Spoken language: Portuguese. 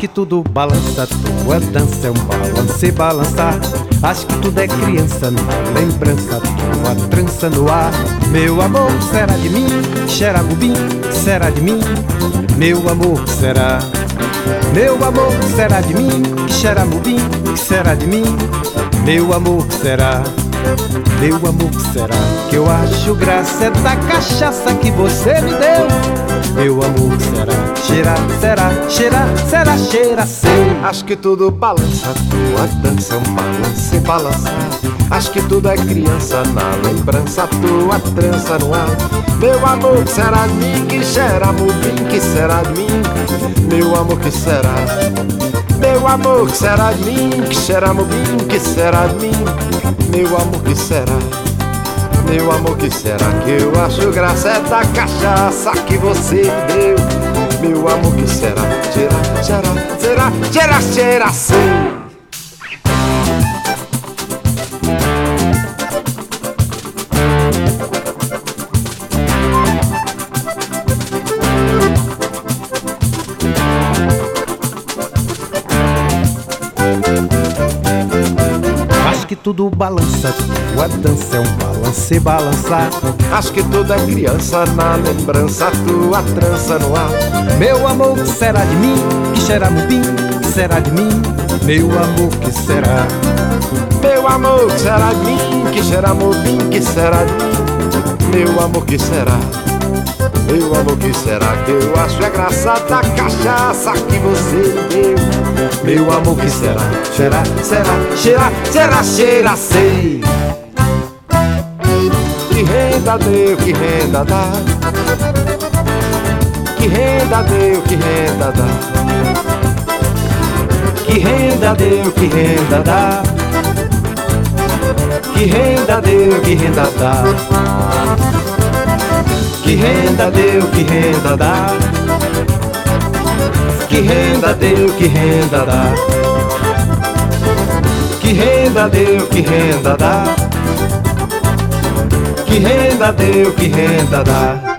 que tudo balança, tua dança é um balance e balançar. Acho que tudo é criança, na lembrança, tua trança no ar. Meu amor, será de mim? Xerabubim, será de mim? Meu amor, será? Meu amor, será de mim? Xerabubim, será de mim? Meu amor, será? Meu amor, será? Que eu acho graça é da cachaça que você me deu. Meu amor, será? Cheira, será? Cheira, será? Cheira, sei. Acho que tudo balança, tua dança é um balance e balançar. Acho que tudo é criança, na lembrança, tua trança no ar. Meu amor, que será de mim? Que xerabubim, que será de mim? Meu amor, que será? Meu amor, que será de mim? Que xerabubim, que será de mim? Meu amor, que será? Meu amor, que será? Que eu acho graça é da cachaça que você me deu. Meu amor, que será? Cheira, cheira, será? Cheira, cheira, sei. Acho que tudo balança, tua dança é um balance e balançar. Acho que tudo é criança, na lembrança, tua trança no ar. Meu amor, que será de mim? Que xerabubim, que será de mim? Meu amor, que será? Meu amor, que será de mim? Que xerabubim, que será de mim? Meu amor, que será? Meu amor, que será? Que eu acho é graça da cachaça que você me deu. Meu amor, que será? Será, será, cheira, será, cheira, sei. Que renda deu, que renda dá. Que renda deu, que renda dá. Que renda deu, que renda dá. Que renda deu, que renda dá. Que renda deu, que renda dá. Que renda deu, que renda dá. Que renda deu, que renda dá. Que renda deu, que renda dá.